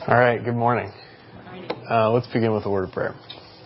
All right, good morning. Let's begin with a word of prayer.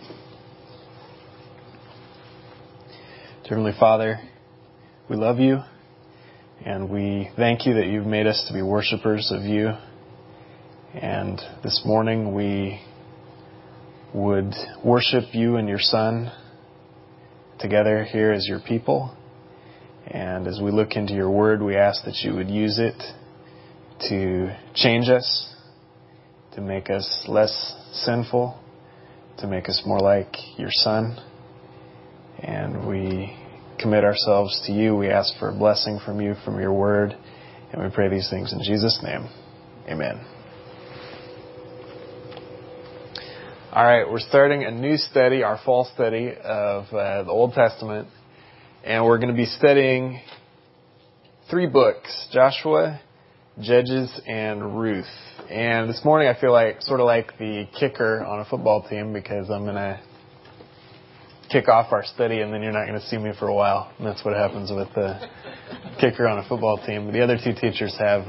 Heavenly Father, we love you, and we thank you that you've made us to be worshipers of you. And this morning we would worship you and your Son together here as your people. And as we look into your word, we ask that you would use it to change us, to make us less sinful, to make us more like your Son. And we commit ourselves to you. We ask for a blessing from you, from your word. And we pray these things in Jesus' name. Amen. All right, we're starting a new study, our fall study of the Old Testament. And we're going to be studying 3 books, Joshua, Judges, and Ruth. And this morning I feel like sort of like the kicker on a football team, because I'm going to kick off our study and then you're not going to see me for a while. And that's what happens with the kicker on a football team. The other 2 teachers have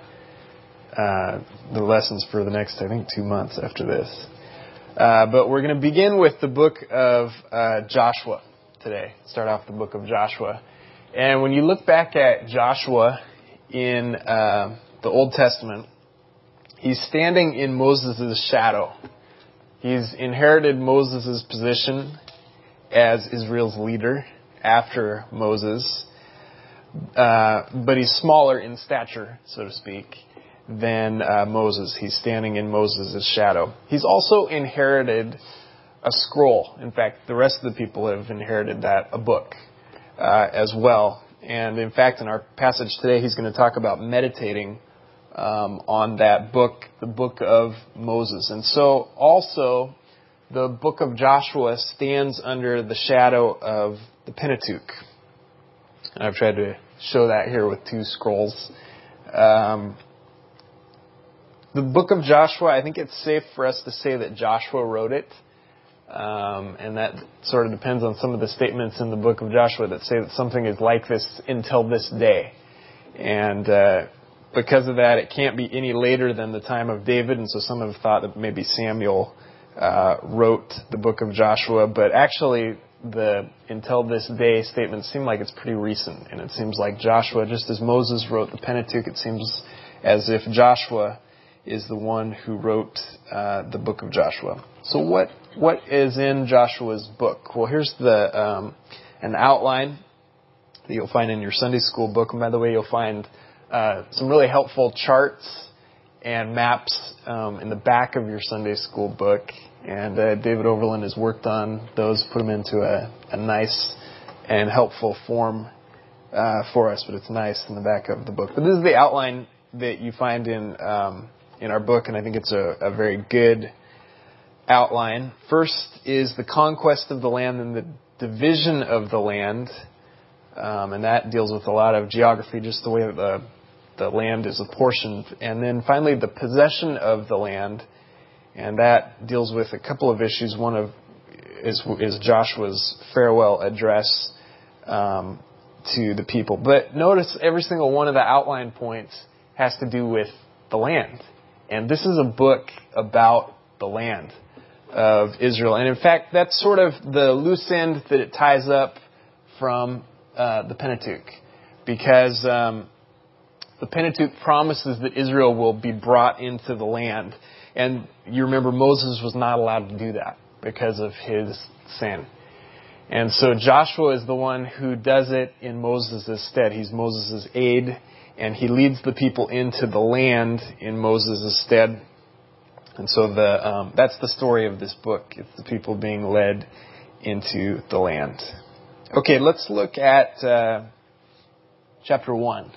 the lessons for the next, I think, 2 months after this. But we're going to begin with the book of Joshua today. Start off the book of Joshua. And when you look back at Joshua in the Old Testament, he's standing in Moses' shadow. He's inherited Moses' position as Israel's leader after Moses. But he's smaller in stature, so to speak, than Moses. He's standing in Moses' shadow. He's also inherited a scroll. In fact, the rest of the people have inherited a book as well. And in fact, in our passage today, he's going to talk about meditating on that book, the book of Moses. And so also the book of Joshua stands under the shadow of the Pentateuch. And I've tried to show that here with 2 scrolls. The book of Joshua, I think it's safe for us to say that Joshua wrote it. And that sort of depends on some of the statements in the book of Joshua that say that something is like this until this day. And because of that, it can't be any later than the time of David. And so some have thought that maybe Samuel wrote the book of Joshua. But actually, the until this day statements seem like it's pretty recent. And it seems like Joshua, just as Moses wrote the Pentateuch, it seems as if Joshua is the one who wrote the book of Joshua. So what is in Joshua's book? Well, here's an outline that you'll find in your Sunday school book. And by the way, you'll find some really helpful charts and maps in the back of your Sunday school book. And David Overland has worked on those, put them into a nice and helpful form for us. But it's nice in the back of the book. But this is the outline that you find in our book, and I think it's a very good outline. First is the conquest of the land and the division of the land, and that deals with a lot of geography, just the way that the land is apportioned. And then finally, the possession of the land, and that deals with a couple of issues. One is Joshua's farewell address to the people. But notice every single one of the outline points has to do with the land. And this is a book about the land of Israel. And in fact, that's sort of the loose end that it ties up from the Pentateuch. Because the Pentateuch promises that Israel will be brought into the land. And you remember Moses was not allowed to do that because of his sin. And so Joshua is the one who does it in Moses' stead. He's Moses' aide. And he leads the people into the land in Moses' stead. And so that's the story of this book. It's the people being led into the land. Okay, let's look at chapter 1.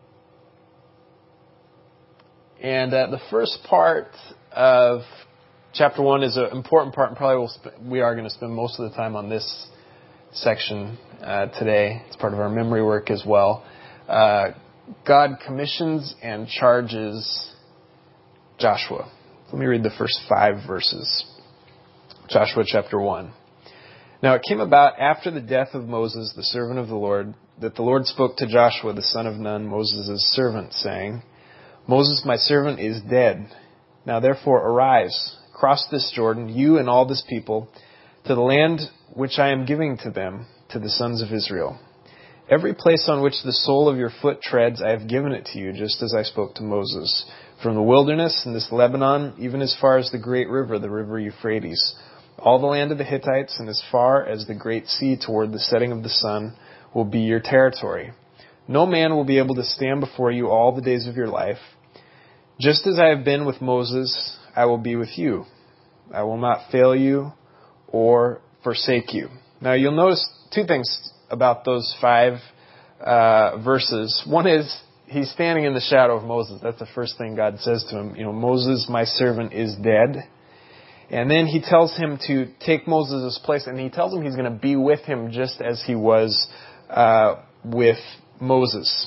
And the first part of chapter 1 is an important part, and probably we are going to spend most of the time on this section today. It's part of our memory work as well. God commissions and charges Joshua. Let me read the first 5 verses. Joshua chapter 1. Now it came about after the death of Moses, the servant of the Lord, that the Lord spoke to Joshua, the son of Nun, Moses' servant, saying, Moses, my servant, is dead. Now therefore arise, cross this Jordan, you and all this people, to the land which I am giving to them, to the sons of Israel. Every place on which the sole of your foot treads, I have given it to you, just as I spoke to Moses. From the wilderness and this Lebanon, even as far as the great river, the river Euphrates, all the land of the Hittites, and as far as the great sea toward the setting of the sun, will be your territory. No man will be able to stand before you all the days of your life. Just as I have been with Moses, I will be with you. I will not fail you or forsake you. Now you'll notice two things about those 5 verses. One is he's standing in the shadow of Moses. That's the first thing God says to him. Moses, my servant, is dead. And then he tells him to take Moses' place, and he tells him he's going to be with him just as he was with Moses.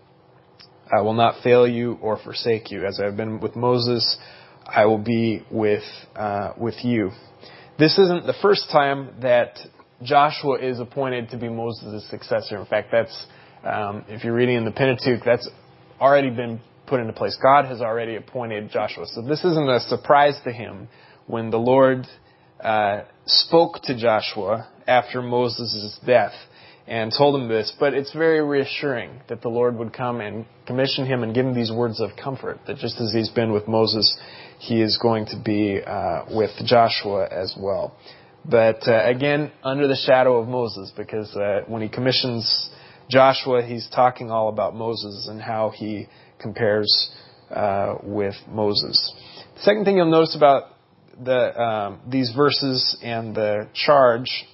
I will not fail you or forsake you. As I have been with Moses, I will be with you. This isn't the first time that Joshua is appointed to be Moses' successor. In fact, that's if you're reading in the Pentateuch, that's already been put into place. God has already appointed Joshua. So this isn't a surprise to him when the Lord spoke to Joshua after Moses' death and told him this. But it's very reassuring that the Lord would come and commission him and give him these words of comfort, that just as he's been with Moses, he is going to be with Joshua as well. But again, under the shadow of Moses, because when he commissions Joshua, he's talking all about Moses and how he compares with Moses. The second thing you'll notice about these verses and the charge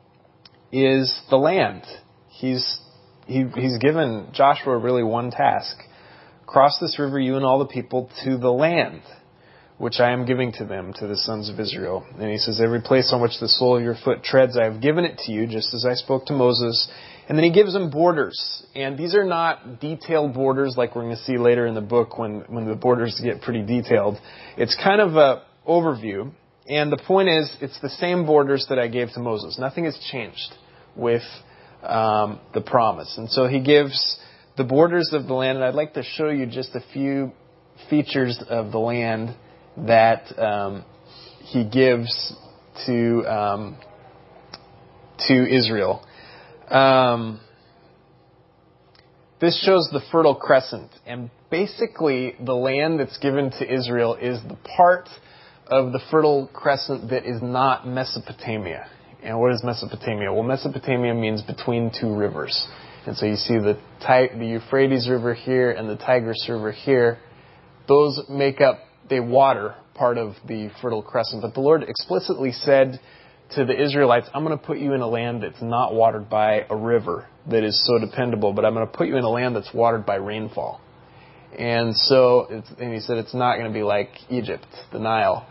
is the land. He's given Joshua really one task. Cross this river, you and all the people, to the land which I am giving to them, to the sons of Israel. And he says, every place on which the sole of your foot treads, I have given it to you, just as I spoke to Moses. And then he gives them borders. And these are not detailed borders like we're going to see later in the book when the borders get pretty detailed. It's kind of an overview. And the point is, it's the same borders that I gave to Moses. Nothing has changed with the promise. And so he gives the borders of the land. And I'd like to show you just a few features of the land that he gives to Israel. This shows the Fertile Crescent, and basically the land that's given to Israel is the part of the Fertile Crescent that is not Mesopotamia. And what is Mesopotamia? Well, Mesopotamia means between two rivers. And so you see the Euphrates River here and the Tigris River here. Those make up, they water part of the Fertile Crescent. But the Lord explicitly said to the Israelites, I'm going to put you in a land that's not watered by a river that is so dependable, but I'm going to put you in a land that's watered by rainfall. And so, and he said it's not going to be like Egypt, the Nile.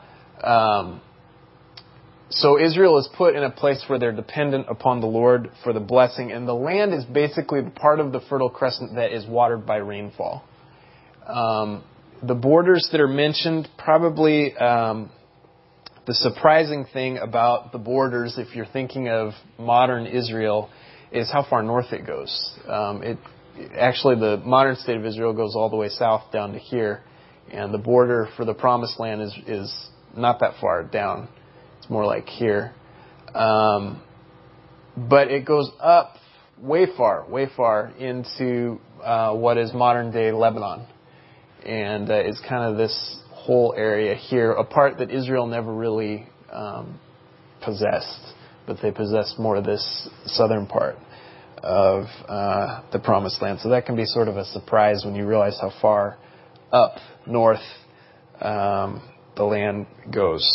So Israel is put in a place where they're dependent upon the Lord for the blessing, and the land is basically the part of the Fertile Crescent that is watered by rainfall. The borders that are mentioned, probably the surprising thing about the borders, if you're thinking of modern Israel, is how far north it goes. Actually, the modern state of Israel goes all the way south down to here, and the border for the Promised Land is not that far down. It's more like here. But it goes up way far into what is modern-day Lebanon. And it's kind of this whole area here, a part that Israel never really possessed, but they possessed more of this southern part of the Promised Land. So that can be sort of a surprise when you realize how far up north the land goes.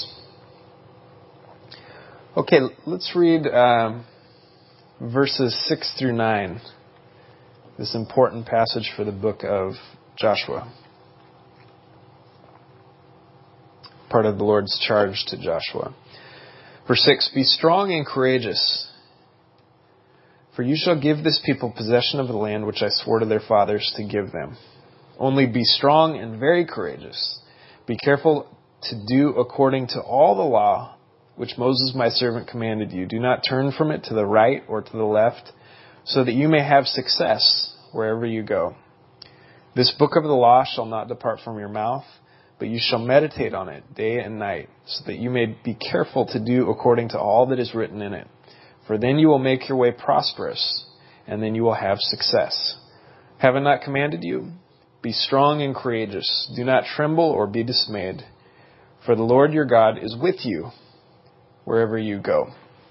Okay, let's read verses 6 through 9, this important passage for the book of Joshua. Part of the Lord's charge to Joshua. Verse 6, be strong and courageous, for you shall give this people possession of the land which I swore to their fathers to give them. Only be strong and very courageous. Be careful to do according to all the law which Moses my servant commanded you. Do not turn from it to the right or to the left, so that you may have success wherever you go. This book of the law shall not depart from your mouth, but you shall meditate on it day and night, so that you may be careful to do according to all that is written in it. For then you will make your way prosperous, and then you will have success. Have I not commanded you? Be strong and courageous. Do not tremble or be dismayed, for the Lord your God is with you wherever you go.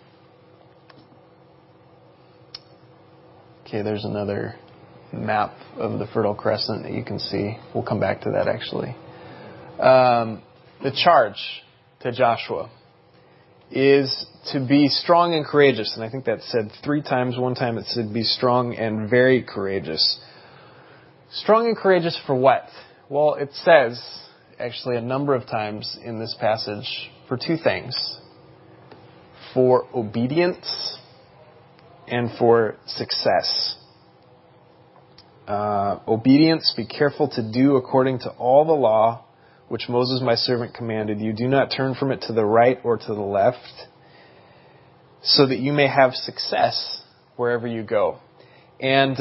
Okay, there's another map of the Fertile Crescent that you can see. We'll come back to that actually. The charge to Joshua is to be strong and courageous. And I think that's said 3 times. One time it said be strong and very courageous. Strong and courageous for what? Well, it says actually a number of times in this passage for 2 things. For obedience and for success. Obedience, be careful to do according to all the law which Moses my servant commanded you. Do not turn from it to the right or to the left, so that you may have success wherever you go. And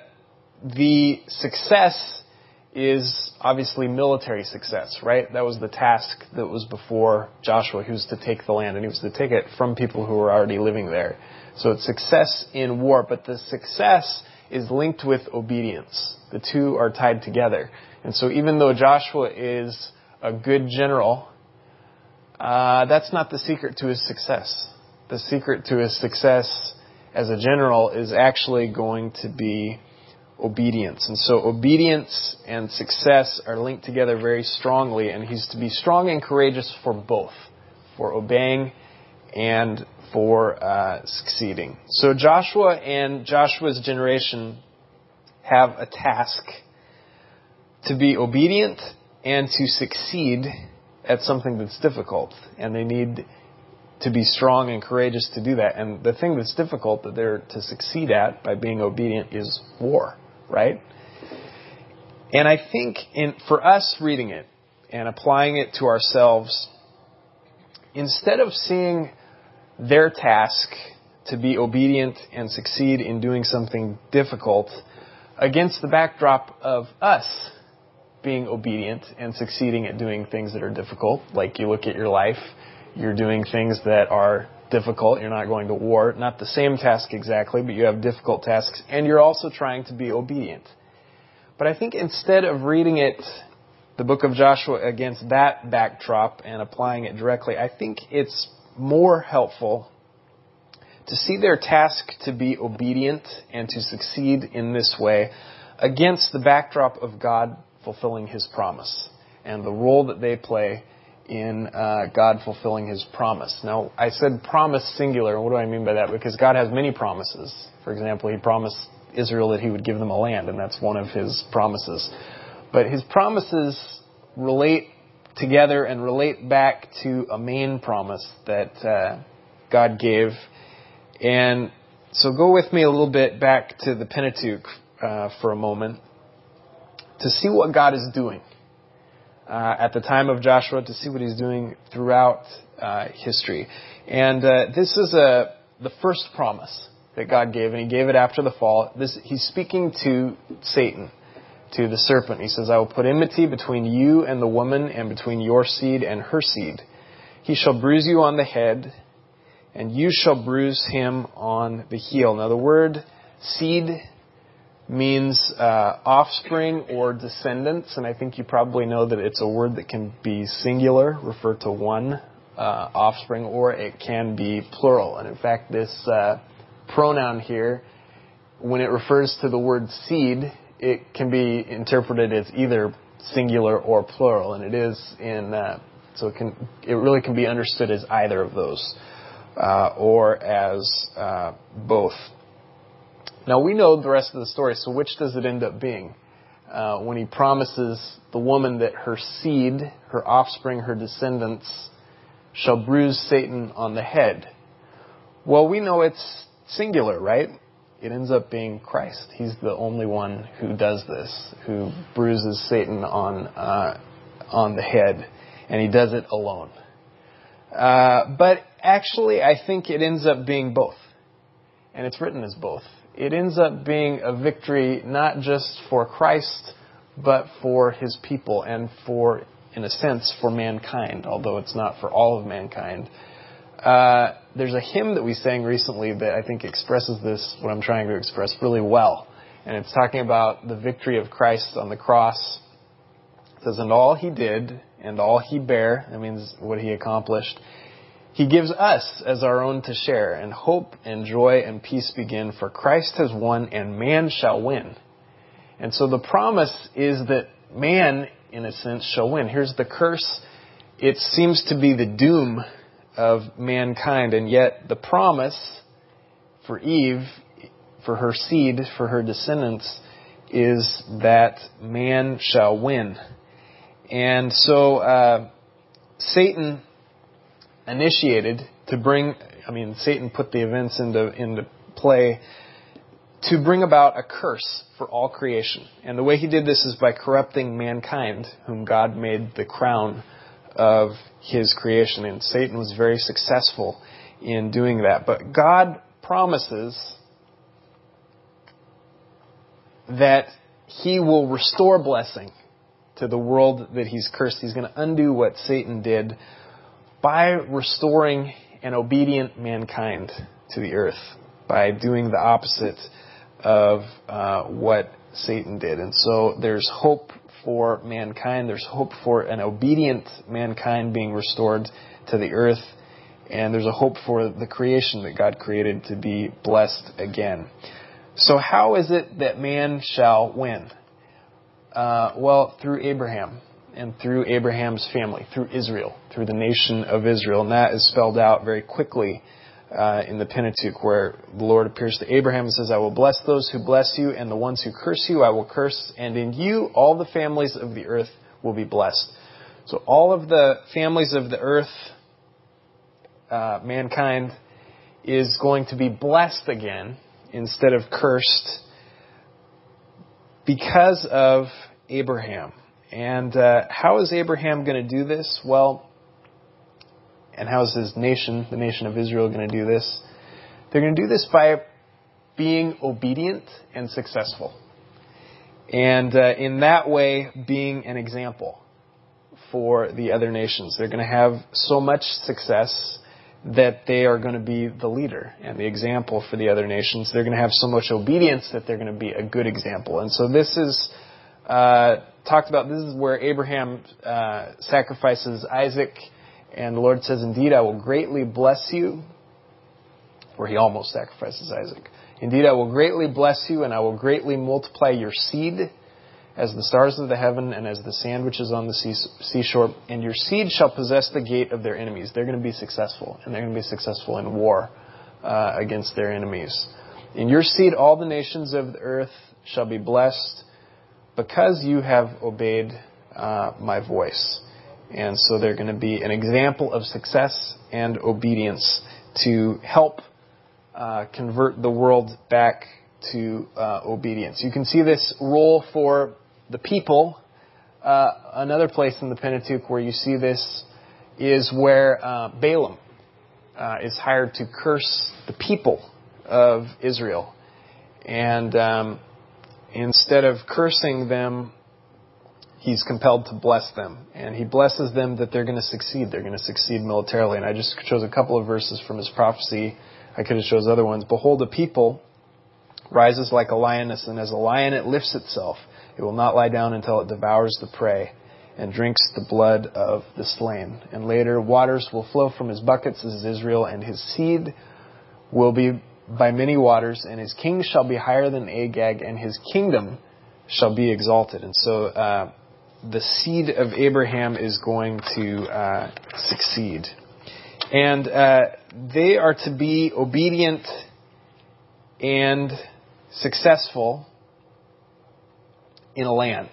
the success is obviously military success, right? That was the task that was before Joshua. He was to take the land, and he was to take it from people who were already living there. So it's success in war, but the success is linked with obedience. The two are tied together. And so even though Joshua is a good general, that's not the secret to his success. The secret to his success as a general is actually going to be obedience. And so obedience and success are linked together very strongly, and he's to be strong and courageous for both, for obeying and for succeeding. So Joshua and Joshua's generation have a task to be obedient and to succeed at something that's difficult. And they need to be strong and courageous to do that. And the thing that's difficult that they're to succeed at by being obedient is war, right? And I think for us reading it and applying it to ourselves, instead of seeing their task to be obedient and succeed in doing something difficult against the backdrop of us being obedient and succeeding at doing things that are difficult, like you look at your life, you're doing things that are difficult, you're not going to war, not the same task exactly, but you have difficult tasks, and you're also trying to be obedient. But I think instead of reading it, the book of Joshua, against that backdrop and applying it directly, I think it's more helpful to see their task to be obedient and to succeed in this way against the backdrop of God fulfilling His promise and the role that they play in God fulfilling His promise. Now, I said promise singular. What do I mean by that? Because God has many promises. For example, He promised Israel that He would give them a land, and that's one of His promises. But His promises relate together and relate back to a main promise that God gave. And so go with me a little bit back to the Pentateuch for a moment to see what God is doing at the time of Joshua, to see what He's doing throughout history. And this is the first promise that God gave, and He gave it after the fall. He's speaking to Satan, to the serpent. He says, I will put enmity between you and the woman, and between your seed and her seed. He shall bruise you on the head, and you shall bruise him on the heel. Now the word seed means offspring or descendants, and I think you probably know that it's a word that can be singular, refer to one offspring, or it can be plural. And in fact, this pronoun here, when it refers to the word seed, it can be interpreted as either singular or plural, and it is so it really can be understood as either of those, or as both. Now we know the rest of the story, so which does it end up being? When He promises the woman that her seed, her offspring, her descendants, shall bruise Satan on the head. Well, we know it's singular, right? It ends up being Christ. He's the only one who does this, who bruises Satan on the head, and He does it alone. But actually, I think it ends up being both, and it's written as both. It ends up being a victory not just for Christ, but for His people and for in a sense, for mankind, although it's not for all of mankind. There's a hymn that we sang recently that I think expresses this, what I'm trying to express, really well. And it's talking about the victory of Christ on the cross. It says, "And all he did, and all he bare," that means what he accomplished, "he gives us as our own to share, and hope and joy and peace begin, for Christ has won, and man shall win." And so the promise is that man, in a sense, shall win. Here's the curse. It seems to be the doom of mankind, and yet the promise for Eve, for her seed, for her descendants, is that man shall win. And so Satan initiated to bring, Satan put the events into play to bring about a curse for all creation. And the way he did this is by corrupting mankind, whom God made the crown of his creation. And Satan was very successful in doing that. But God promises that he will restore blessing to the world that he's cursed. He's going to undo what Satan did by restoring an obedient mankind to the earth, by doing the opposite of what Satan did. And so there's hope for mankind. There's hope for an obedient mankind being restored to the earth. And there's a hope for the creation that God created to be blessed again. So how is it that man shall win? Well, through Abraham and through Abraham's family, through Israel, through the nation of Israel. And that is spelled out very quickly in the Pentateuch, where the Lord appears to Abraham and says, "I will bless those who bless you, and the ones who curse you I will curse, and in you all the families of the earth will be blessed." So all of the families of the earth, mankind, is going to be blessed again instead of cursed because of Abraham. And how is Abraham going to do this? Well, and how is his nation, the nation of Israel, going to do this? They're going to do this by being obedient and successful. And in that way, being an example for the other nations. They're going to have so much success that they are going to be the leader and the example for the other nations. They're going to have so much obedience that they're going to be a good example. And so this is talked about. This is where Abraham sacrifices Isaac. And the Lord says, "Indeed, I will greatly bless you." Or he almost sacrifices Isaac. "Indeed, I will greatly bless you, and I will greatly multiply your seed as the stars of the heaven and as the sand which is on the seashore. And your seed shall possess the gate of their enemies." They're going to be successful, and they're going to be successful in war against their enemies. "In your seed, all the nations of the earth shall be blessed because you have obeyed my voice." And so they're going to be an example of success and obedience to help convert the world back to obedience. You can see this role for the people. Another place in the Pentateuch where you see this is where Balaam is hired to curse the people of Israel. And instead of cursing them, he's compelled to bless them. And he blesses them that they're going to succeed. They're going to succeed militarily. And I just chose a couple of verses from his prophecy. I could have chose other ones. "Behold, a people rises like a lioness, and as a lion it lifts itself. It will not lie down until it devours the prey and drinks the blood of the slain. And later, waters will flow from his buckets," as Israel, "and his seed will be by many waters, and his king shall be higher than Agag, and his kingdom shall be exalted." And so the seed of Abraham is going to succeed. And they are to be obedient and successful in a land.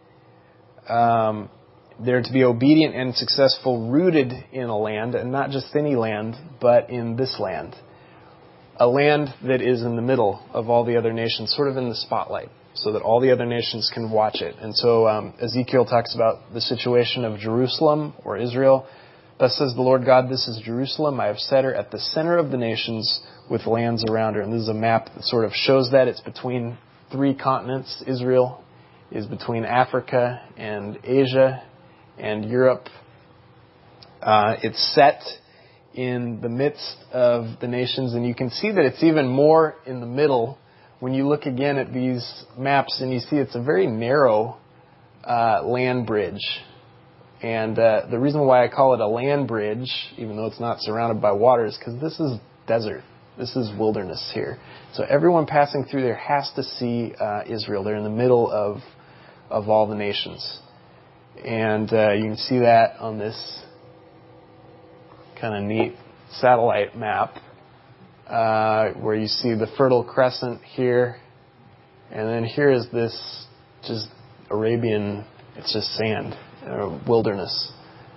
They're to be obedient and successful, rooted in a land, and not just any land, but in this land. A land that is in the middle of all the other nations, sort of in the spotlight, so that all the other nations can watch it. And so Ezekiel talks about the situation of Jerusalem, or Israel. "Thus says the Lord God, this is Jerusalem. I have set her at the center of the nations with lands around her." And this is a map that sort of shows that. It's between 3 continents. Israel is between Africa and Asia. and Europe. It's set in the midst of the nations, and you can see that it's even more in the middle when you look again at these maps, and you see it's a very narrow land bridge. And the reason why I call it a land bridge, even though it's not surrounded by water, is because this is desert. This is wilderness here. So everyone passing through there has to see Israel. They're in the middle of all the nations. And you can see that on this kind of neat satellite map where you see the Fertile Crescent here. And then here is this just Arabian, it's just sand, wilderness.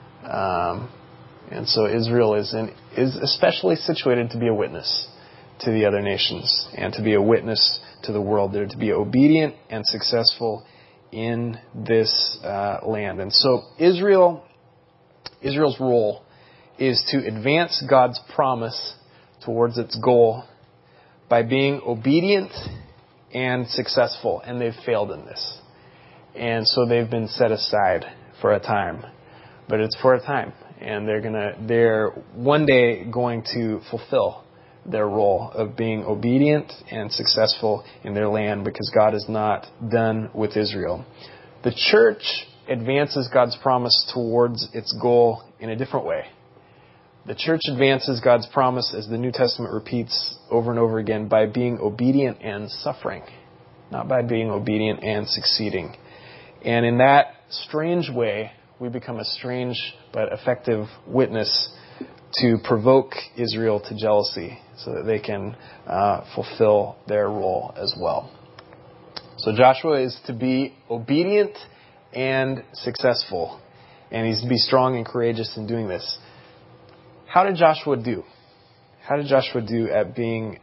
And so Israel is especially situated to be a witness to the other nations and to be a witness to the world. They're to be obedient and successful in this land. And so Israel's role is to advance God's promise towards its goal by being obedient and successful. And they've failed in this. And so they've been set aside for a time. But it's for a time. And they're one day going to fulfill their role of being obedient and successful in their land, because God is not done with Israel. The church advances God's promise towards its goal in a different way. The church advances God's promise, as the New Testament repeats over and over again, by being obedient and suffering, not by being obedient and succeeding. And in that strange way, we become a strange but effective witness to provoke Israel to jealousy so that they can fulfill their role as well. So Joshua is to be obedient and successful, and he's to be strong and courageous in doing this. How did Joshua do? How did Joshua do at being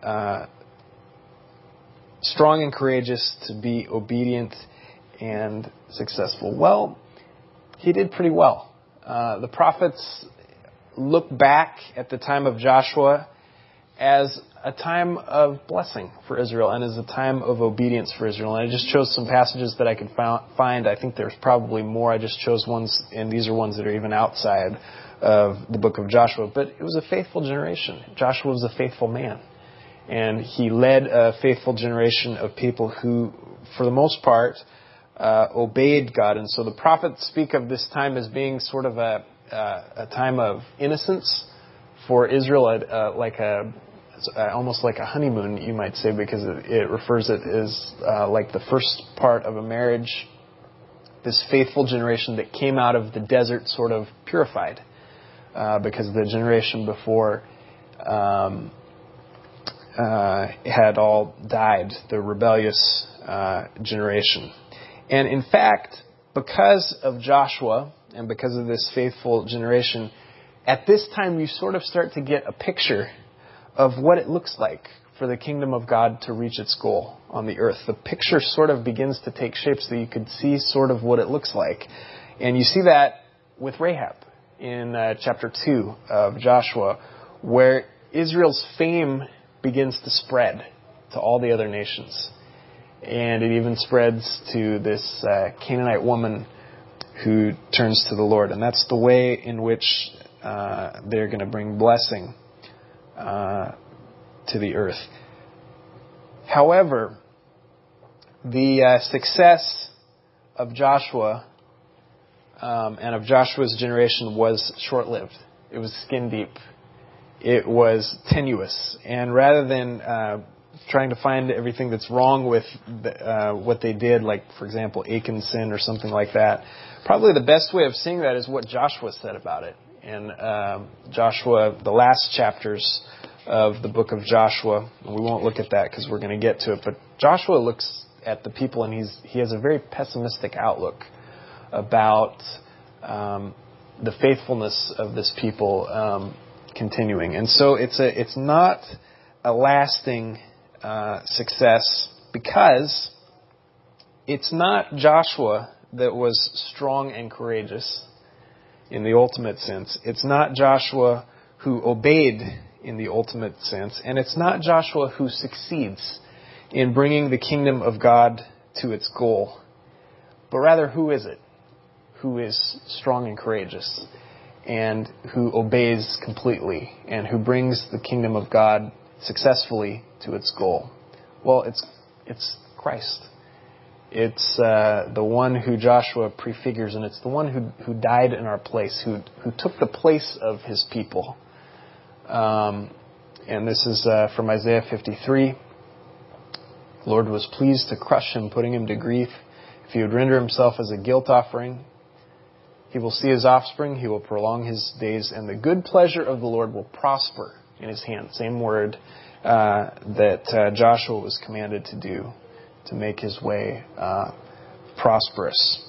strong and courageous, to be obedient and successful? Well, he did pretty well. The prophets look back at the time of Joshua as a time of blessing for Israel and as a time of obedience for Israel. And I just chose some passages that I could find. I think there's probably more. I just chose ones, and these are ones that are even outside of the book of Joshua. But it was a faithful generation. Joshua was a faithful man. And he led a faithful generation of people who, for the most part, obeyed God. And so the prophets speak of this time as being sort of a time of innocence for Israel, almost like a honeymoon, you might say, because it refers it as like the first part of a marriage. This faithful generation that came out of the desert sort of purified, because the generation before had all died, the rebellious generation. And in fact, because of Joshua and because of this faithful generation, at this time you sort of start to get a picture of what it looks like for the kingdom of God to reach its goal on the earth. The picture sort of begins to take shape so you could see sort of what it looks like. And you see that with Rahab in chapter 2 of Joshua, where Israel's fame begins to spread to all the other nations. And it even spreads to this Canaanite woman who turns to the Lord. And that's the way in which they're going to bring blessing to the earth. However, the success of Joshua and of Joshua's generation was short-lived. It was skin deep. It was tenuous. And rather than trying to find everything that's wrong with what they did, like, for example, Achan's sin or something like that, probably the best way of seeing that is what Joshua said about it. And Joshua, the last chapters of the book of Joshua, and we won't look at that because we're going to get to it, but Joshua looks at the people and he has a very pessimistic outlook about the faithfulness of this people continuing. And so it's not a lasting success, because it's not Joshua that was strong and courageous in the ultimate sense. It's not Joshua who obeyed in the ultimate sense. And it's not Joshua who succeeds in bringing the kingdom of God to its goal. But rather, who is it? who is strong and courageous and who obeys completely and who brings the kingdom of God successfully to its goal? Well, it's Christ. It's the one who Joshua prefigures, and it's the one who died in our place, who took the place of his people. And this is from Isaiah 53. The Lord was pleased to crush him, putting him to grief. If he would render himself as a guilt offering, he will see his offspring, he will prolong his days, and the good pleasure of the Lord will prosper in his hand. Same word that Joshua was commanded to do, to make his way prosperous.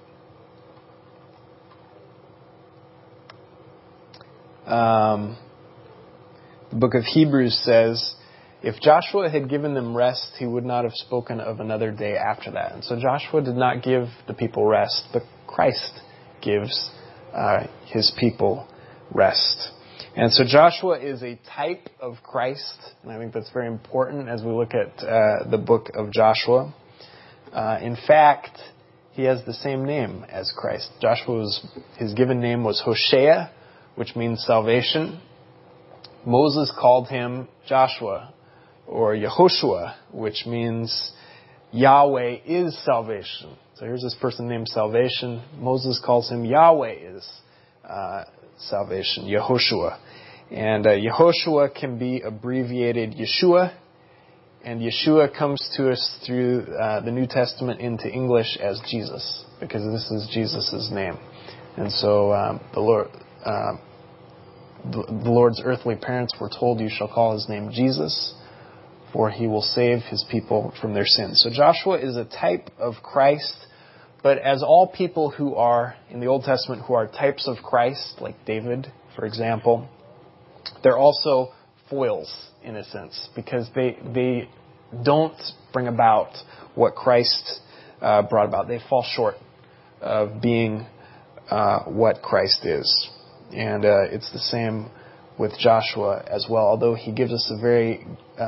The book of Hebrews says, if Joshua had given them rest, he would not have spoken of another day after that. And so Joshua did not give the people rest, but Christ gives his people rest. And so Joshua is a type of Christ, and I think that's very important as we look at the book of Joshua. In fact, he has the same name as Christ. His given name was Hoshea, which means salvation. Moses called him Joshua, or Yehoshua, which means Yahweh is salvation. So here's this person named Salvation. Moses calls him Yahweh is salvation, Yehoshua. And Yehoshua can be abbreviated Yeshua, and Yeshua comes to us through the New Testament into English as Jesus, because this is Jesus' name. And so the Lord's earthly parents were told, you shall call his name Jesus, for he will save his people from their sins. So Joshua is a type of Christ, but as all people who are, in the Old Testament, who are types of Christ, like David, for example, they're also foils, in a sense, because they don't bring about what Christ brought about. They fall short of being what Christ is. And it's the same with Joshua as well, although he gives us a very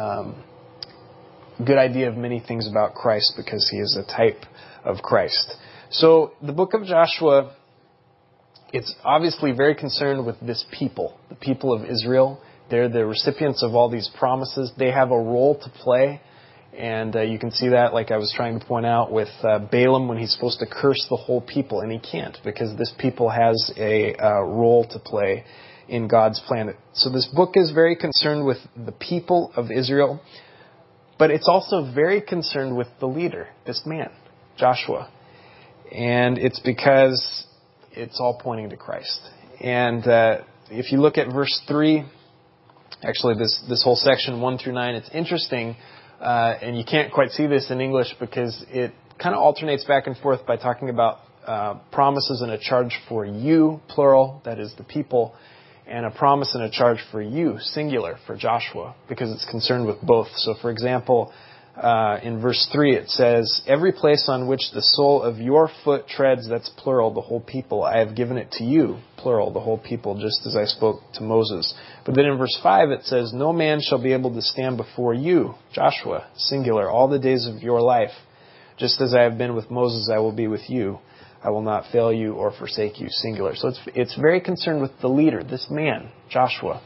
good idea of many things about Christ because he is a type of Christ. So the book of Joshua, it's obviously very concerned with this people, the people of Israel. They're the recipients of all these promises. They have a role to play. And you can see that, like I was trying to point out, with Balaam when he's supposed to curse the whole people. And he can't, because this people has a role to play in God's plan. So this book is very concerned with the people of Israel. But it's also very concerned with the leader, this man, Joshua. And it's because it's all pointing to Christ. And if you look at verse 3, actually this whole section 1 through 9, it's interesting. And you can't quite see this in English because it kind of alternates back and forth by talking about promises and a charge for you, plural, that is the people, and a promise and a charge for you, singular, for Joshua, because it's concerned with both. So, for example, in verse 3 it says, every place on which the sole of your foot treads, that's plural, the whole people, I have given it to you, plural, the whole people, just as I spoke to Moses. But then in verse 5 it says, no man shall be able to stand before you, Joshua, singular, all the days of your life. Just as I have been with Moses, I will be with you. I will not fail you or forsake you, singular. So it's very concerned with the leader, this man, Joshua,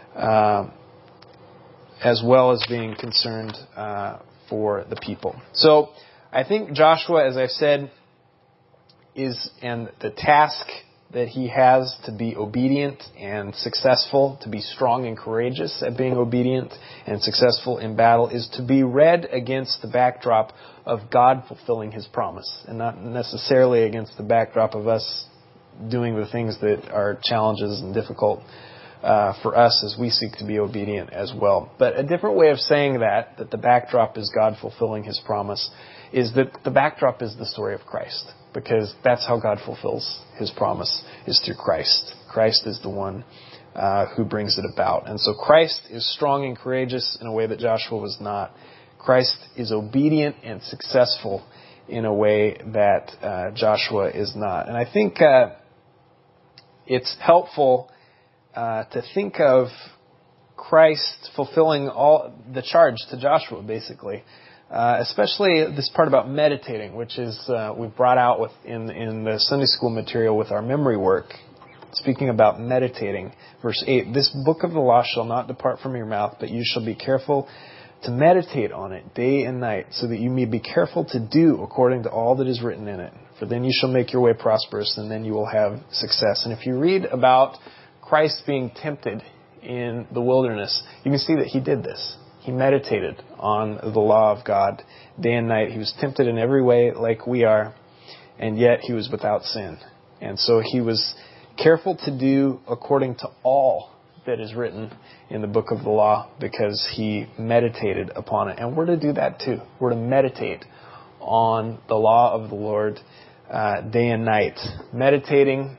as well as being concerned for the people. So I think Joshua, as I've said, and the task that he has to be obedient and successful, to be strong and courageous at being obedient and successful in battle, is to be read against the backdrop of God fulfilling his promise, and not necessarily against the backdrop of us doing the things that are challenges and difficult for us as we seek to be obedient as well. But a different way of saying that the backdrop is God fulfilling his promise, is that the backdrop is the story of Christ. Because that's how God fulfills his promise, is through Christ. Christ is the one who brings it about. And so Christ is strong and courageous in a way that Joshua was not. Christ is obedient and successful in a way that Joshua is not. And I think it's helpful to think of Christ fulfilling all the charge to Joshua, basically. especially this part about meditating, which is we've brought out in the Sunday school material with our memory work. Speaking about meditating, verse 8, this book of the law shall not depart from your mouth, but you shall be careful to meditate on it day and night, so that you may be careful to do according to all that is written in it. For then you shall make your way prosperous, and then you will have success. And if you read about Christ being tempted in the wilderness, you can see that he did this. He meditated on the law of God day and night. He was tempted in every way like we are, and yet he was without sin. And so he was careful to do according to all that is written in the book of the law, because he meditated upon it. And we're to do that too. We're to meditate on the law of the Lord day and night. Meditating,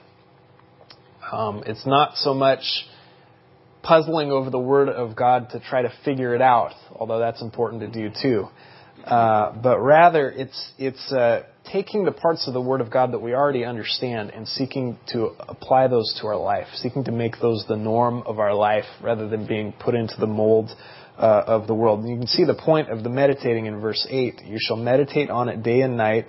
it's not so much puzzling over the Word of God to try to figure it out, although that's important to do too. But rather, it's taking the parts of the Word of God that we already understand and seeking to apply those to our life, seeking to make those the norm of our life rather than being put into the mold of the world. And you can see the point of the meditating in verse 8. You shall meditate on it day and night,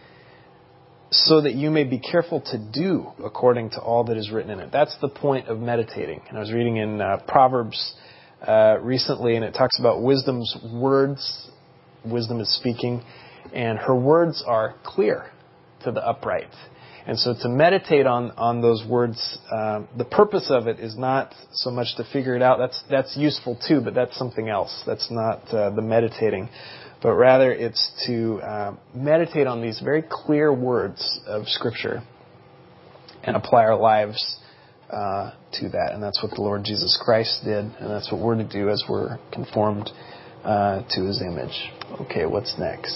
so that you may be careful to do according to all that is written in it. That's the point of meditating. And I was reading in Proverbs recently, and it talks about wisdom's words. Wisdom is speaking, and her words are clear to the upright. And so to meditate on those words, the purpose of it is not so much to figure it out. That's useful too, but that's something else. That's not the meditating. But rather it's to meditate on these very clear words of Scripture and apply our lives to that. And that's what the Lord Jesus Christ did, and that's what we're to do as we're conformed to His image. Okay, what's next?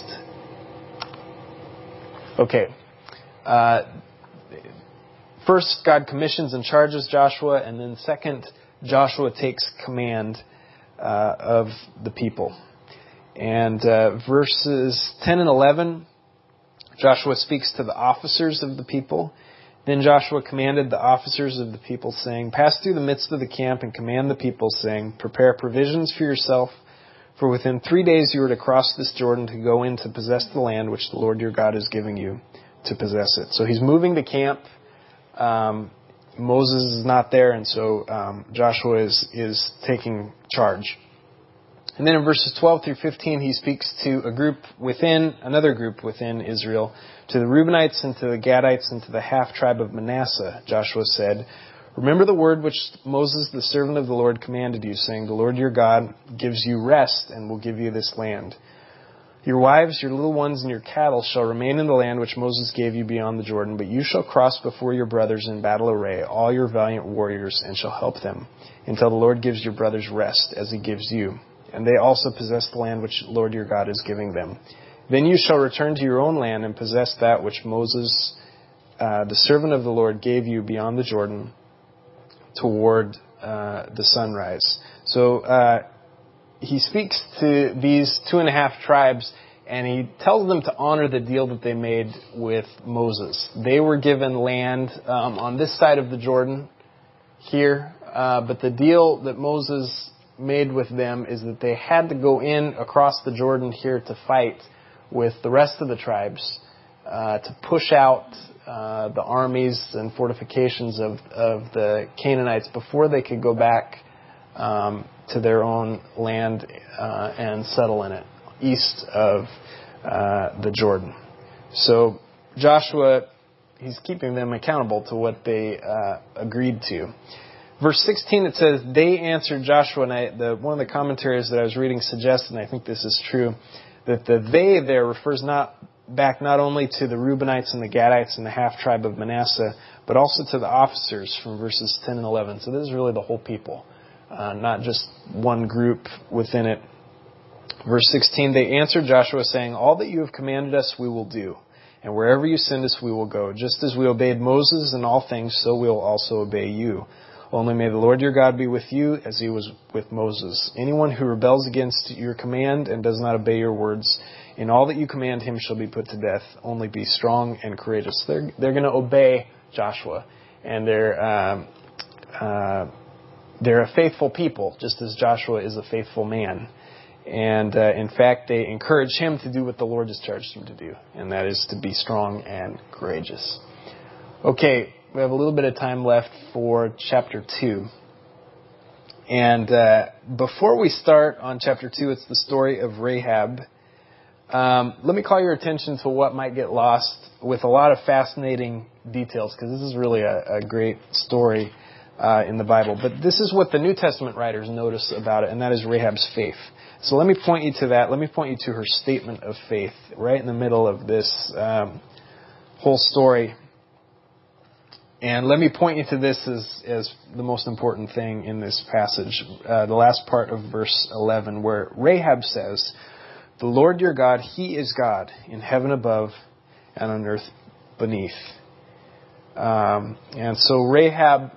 Okay. First, God commissions and charges Joshua, and then second, Joshua takes command of the people. And verses 10 and 11, Joshua speaks to the officers of the people. Then Joshua commanded the officers of the people, saying, pass through the midst of the camp and command the people, saying, prepare provisions for yourself, for within 3 days you are to cross this Jordan to go in to possess the land which the Lord your God is giving you to possess it. So he's moving the camp. Moses is not there, and so Joshua is taking charge. And then in verses 12 through 15, he speaks to another group within Israel, to the Reubenites and to the Gadites and to the half-tribe of Manasseh. Joshua said, remember the word which Moses, the servant of the Lord, commanded you, saying, the Lord your God gives you rest and will give you this land. Your wives, your little ones, and your cattle shall remain in the land which Moses gave you beyond the Jordan, but you shall cross before your brothers in battle array, all your valiant warriors, and shall help them, until the Lord gives your brothers rest, as He gives you. And they also possess the land which the Lord your God is giving them. Then you shall return to your own land and possess that which Moses, the servant of the Lord, gave you beyond the Jordan toward the sunrise. So he speaks to these 2.5 tribes, and he tells them to honor the deal that they made with Moses. They were given land on this side of the Jordan here, but the deal that Moses made with them is that they had to go in across the Jordan here to fight with the rest of the tribes to push out the armies and fortifications of the Canaanites before they could go back to their own land and settle in it east of the Jordan. So Joshua, he's keeping them accountable to what they agreed to. Verse 16, it says, they answered Joshua, and one of the commentaries that I was reading suggests, and I think this is true, that the they there refers back not only to the Reubenites and the Gadites and the half-tribe of Manasseh, but also to the officers from verses 10 and 11. So this is really the whole people, not just one group within it. Verse 16, they answered Joshua, saying, all that you have commanded us we will do, and wherever you send us we will go. Just as we obeyed Moses in all things, so we will also obey you. Only may the Lord your God be with you as He was with Moses. Anyone who rebels against your command and does not obey your words, in all that you command him shall be put to death. Only be strong and courageous. They're going to obey Joshua, and they're a faithful people, just as Joshua is a faithful man. And in fact, they encourage him to do what the Lord has charged him to do, and that is to be strong and courageous. Okay, we have a little bit of time left for chapter 2. And before we start on chapter 2, it's the story of Rahab. Let me call your attention to what might get lost with a lot of fascinating details, because this is really a great story in the Bible. But this is what the New Testament writers notice about it, and that is Rahab's faith. So let me point you to that. Let me point you to her statement of faith right in the middle of this whole story. And let me point you to this as the most important thing in this passage, the last part of verse 11, where Rahab says, "The Lord your God, He is God in heaven above and on earth beneath." And so Rahab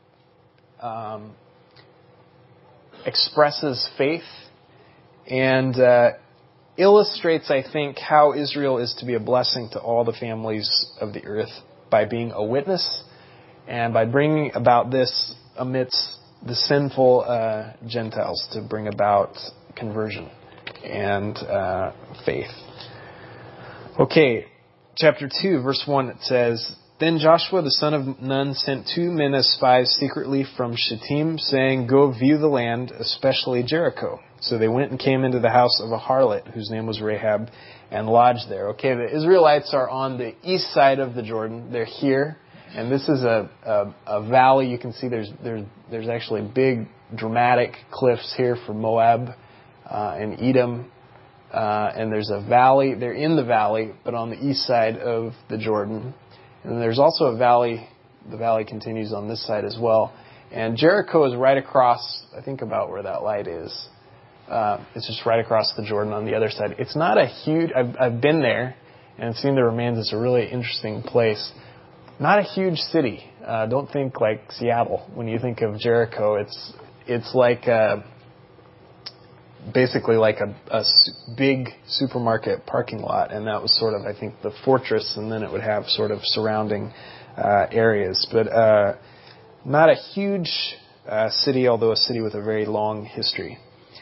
expresses faith and illustrates, I think, how Israel is to be a blessing to all the families of the earth by being a witness and by bringing about this amidst the sinful Gentiles, to bring about conversion and faith. Okay, chapter 2, verse 1, it says, "Then Joshua the son of Nun sent 2 men as spies secretly from Shittim, saying, 'Go view the land, especially Jericho.' So they went and came into the house of a harlot, whose name was Rahab, and lodged there." Okay, the Israelites are on the east side of the Jordan. They're here, and this is a valley. You can see there's actually big, dramatic cliffs here for Moab and Edom. And there's a valley. They're in the valley, but on the east side of the Jordan. And there's also a valley. The valley continues on this side as well. And Jericho is right across, I think, about where that light is. It's just right across the Jordan on the other side. It's not a huge... I've been there and seen the remains. It's a really interesting place. Not a huge city. Don't think like Seattle. When you think of Jericho, it's like... basically like a big supermarket parking lot, and that was sort of, I think, the fortress, and then it would have sort of surrounding areas. But not a huge city, although a city with a very long history.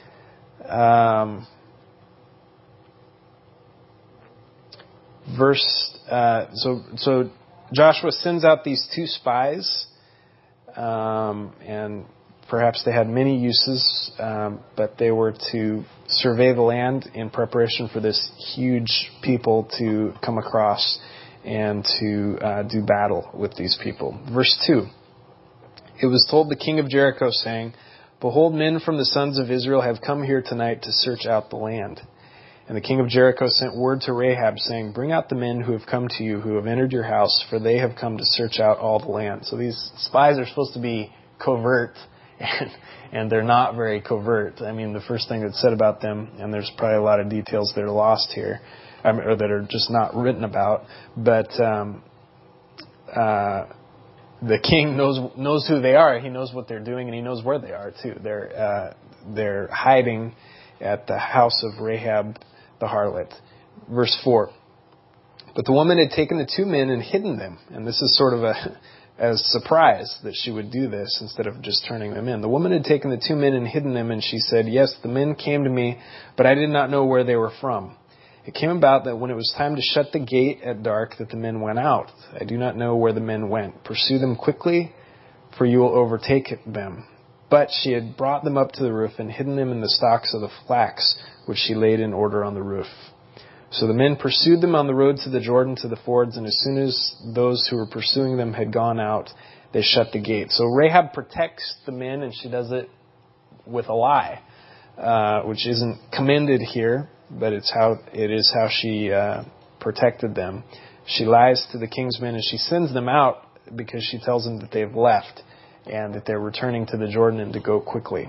So Joshua sends out these 2 spies, and perhaps they had many uses, but they were to survey the land in preparation for this huge people to come across and to do battle with these people. Verse 2, "It was told the king of Jericho, saying, 'Behold, men from the sons of Israel have come here tonight to search out the land.' And the king of Jericho sent word to Rahab, saying, 'Bring out the men who have come to you, who have entered your house, for they have come to search out all the land.'" So these spies are supposed to be covert, and they're not very covert. I mean, the first thing that's said about them, and there's probably a lot of details that are lost here, or that are just not written about, but the king knows who they are. He knows what they're doing, and he knows where they are too. They're hiding at the house of Rahab the harlot. Verse 4, "But the woman had taken the 2 men and hidden them," and this is sort of a surprise that she would do this instead of just turning them in. "The woman had taken the 2 men and hidden them, and she said, 'Yes, the men came to me, but I did not know where they were from. It came about that when it was time to shut the gate at dark, that the men went out. I do not know where the men went. Pursue them quickly, for you will overtake them.' But she had brought them up to the roof and hidden them in the stalks of the flax, which she laid in order on the roof. So the men pursued them on the road to the Jordan, to the fords, and as soon as those who were pursuing them had gone out, they shut the gate." So Rahab protects the men, and she does it with a lie, which isn't commended here, but it is how she protected them. She lies to the king's men, and she sends them out because she tells them that they've left and that they're returning to the Jordan and to go quickly.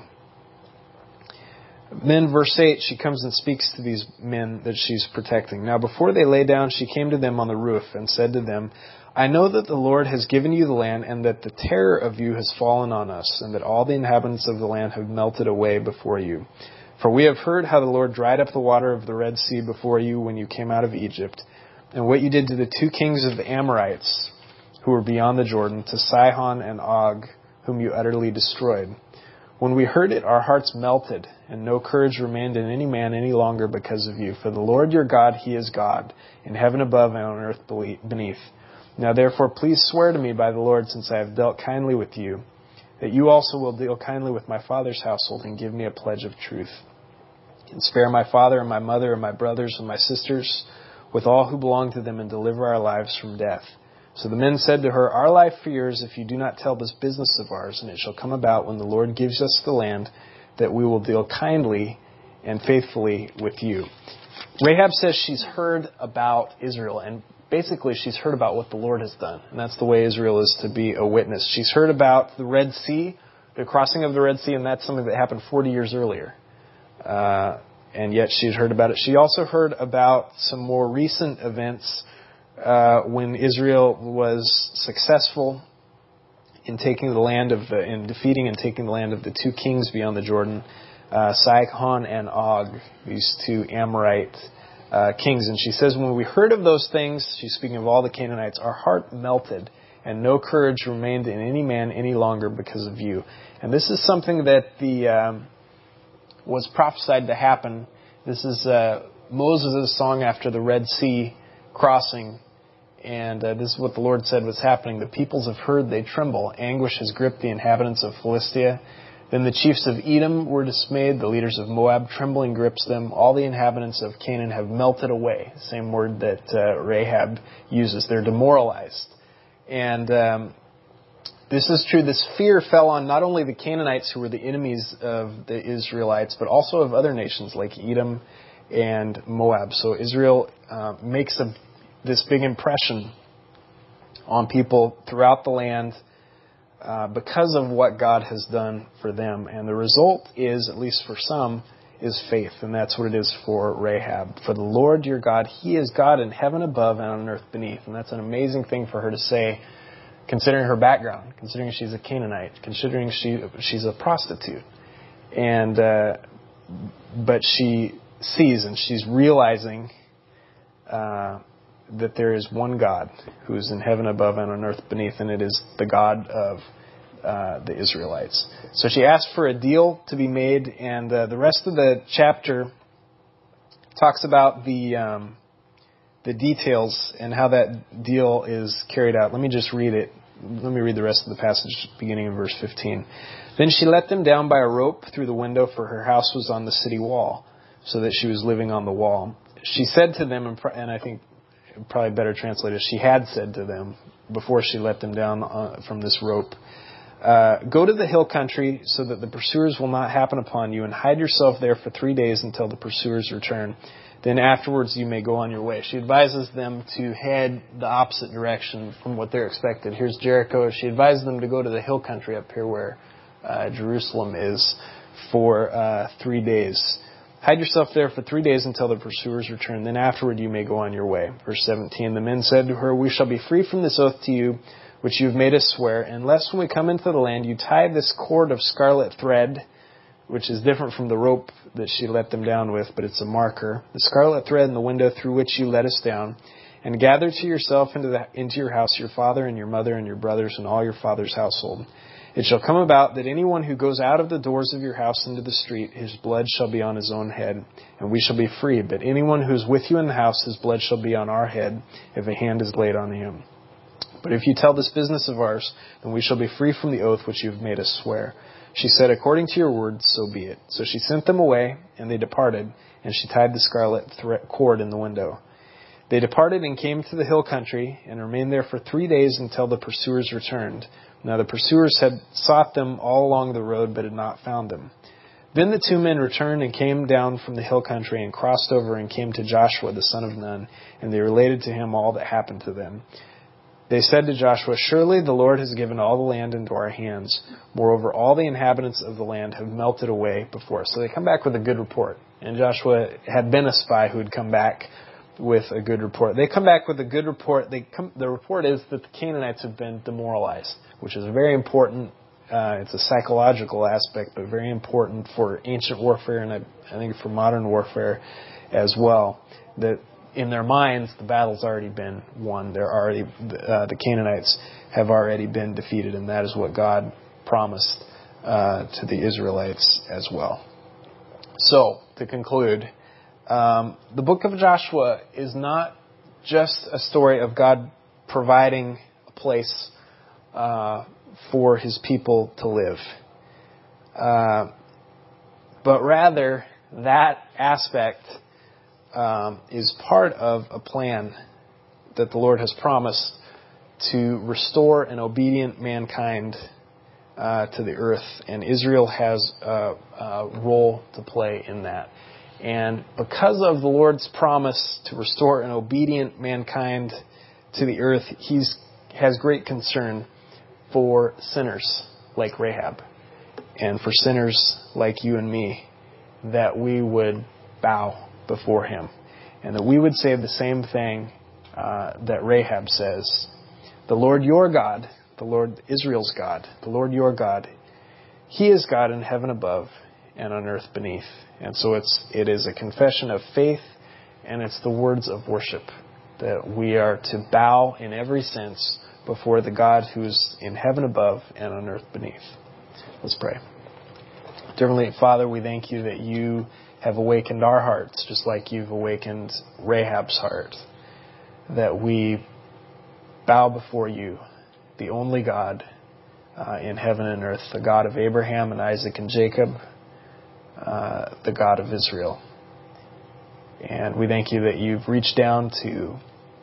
Then verse 8, she comes and speaks to these men that she's protecting. "Now before they lay down, she came to them on the roof and said to them, 'I know that the Lord has given you the land, and that the terror of you has fallen on us, and that all the inhabitants of the land have melted away before you. For we have heard how the Lord dried up the water of the Red Sea before you when you came out of Egypt, and what you did to the 2 kings of the Amorites who were beyond the Jordan, to Sihon and Og, whom you utterly destroyed. When we heard it, our hearts melted, and no courage remained in any man any longer because of you. For the Lord your God, He is God, in heaven above and on earth beneath. Now therefore please swear to me by the Lord, since I have dealt kindly with you, that you also will deal kindly with my father's household and give me a pledge of truth. And spare my father and my mother and my brothers and my sisters with all who belong to them, and deliver our lives from death. So the men said to her, our life for yours, if you do not tell this business of ours. And it shall come about, when the Lord gives us the land, that we will deal kindly and faithfully with you. Rahab says she's heard about Israel, and basically she's heard about what the Lord has done. And that's the way Israel is to be a witness. She's heard about the Red Sea, the crossing of the Red Sea, and that's something that happened 40 years earlier. And yet she's heard about it. She also heard about some more recent events when Israel was successful in taking the land in defeating and taking the land of the two kings beyond the Jordan, Sihon and Og, these two Amorite kings. And she says, when we heard of those things, she's speaking of all the Canaanites, our heart melted, and no courage remained in any man any longer because of you. And this is something that was prophesied to happen. This is Moses' song after the Red Sea crossing. And this is what the Lord said was happening. The peoples have heard, they tremble. Anguish has gripped the inhabitants of Philistia. Then the chiefs of Edom were dismayed. The leaders of Moab, trembling grips them. All the inhabitants of Canaan have melted away. Same word that Rahab uses. They're demoralized. And this is true. This fear fell on not only the Canaanites, who were the enemies of the Israelites, but also of other nations like Edom and Moab. So Israel makes this big impression on people throughout the land because of what God has done for them. And the result is, at least for some, is faith. And that's what it is for Rahab. For the Lord your God, He is God in heaven above and on earth beneath. And that's an amazing thing for her to say, considering her background, considering she's a Canaanite, considering she's a prostitute. And but she sees and she's realizing that there is one God who is in heaven above and on earth beneath, and it is the God of the Israelites. So she asked for a deal to be made, and the rest of the chapter talks about the details and how that deal is carried out. Let me just read it. Let me read the rest of the passage beginning in verse 15. Then she let them down by a rope through the window, for her house was on the city wall, so that she was living on the wall. She said to them, and I think probably better translated, she had said to them before she let them down from this rope, go to the hill country so that the pursuers will not happen upon you, and hide yourself there for 3 days until the pursuers return. Then afterwards you may go on your way. She advises them to head the opposite direction from what they're expected. Here's Jericho. She advises them to go to the hill country up here where Jerusalem is for 3 days. Hide yourself there for 3 days until the pursuers return. Then afterward you may go on your way. Verse 17, the men said to her, we shall be free from this oath to you, which you have made us swear, unless when we come into the land you tie this cord of scarlet thread, which is different from the rope that she let them down with, but it's a marker, the scarlet thread in the window through which you let us down, and gather to yourself into your house your father and your mother and your brothers and all your father's household. It shall come about that anyone who goes out of the doors of your house into the street, his blood shall be on his own head, and we shall be free. But anyone who is with you in the house, his blood shall be on our head, if a hand is laid on him. But if you tell this business of ours, then we shall be free from the oath which you have made us swear. She said, according to your word, so be it. So she sent them away, and they departed, and she tied the scarlet cord in the window. They departed and came to the hill country, and remained there for 3 days until the pursuers returned. Now the pursuers had sought them all along the road, but had not found them. Then the two men returned and came down from the hill country and crossed over and came to Joshua the son of Nun, and they related to him all that happened to them. They said to Joshua, surely the Lord has given all the land into our hands. Moreover, all the inhabitants of the land have melted away before us. So they come back with a good report. And Joshua had been a spy who had come back with a good report. They come back with a good report. The report is that the Canaanites have been demoralized, which is very important. It's a psychological aspect, but very important for ancient warfare, and I think for modern warfare as well. That in their minds, the battle's already been won. The Canaanites have already been defeated, and that is what God promised to the Israelites as well. So, to conclude, the book of Joshua is not just a story of God providing a place for his people to live, but rather that aspect is part of a plan that the Lord has promised to restore an obedient mankind to the earth, and Israel has a role to play in that. And because of the Lord's promise to restore an obedient mankind to the earth, He has great concern for sinners like Rahab, and for sinners like you and me, that we would bow before Him, and that we would say the same thing that Rahab says: "The Lord your God, the Lord Israel's God, the Lord your God, He is God in heaven above and on earth beneath." And so it is a confession of faith, and it's the words of worship, that we are to bow in every sense before the God who's in heaven above and on earth beneath. Let's pray. Dear Heavenly Father, we thank you that you have awakened our hearts, just like you've awakened Rahab's heart, that we bow before you, the only God in heaven and earth, the God of Abraham and Isaac and Jacob, the God of Israel. And we thank you that you've reached down to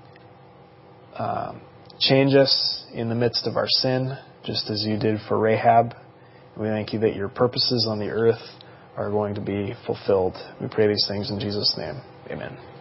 change us in the midst of our sin, just as you did for Rahab. We thank you that your purposes on the earth are going to be fulfilled. We pray these things in Jesus' name. Amen.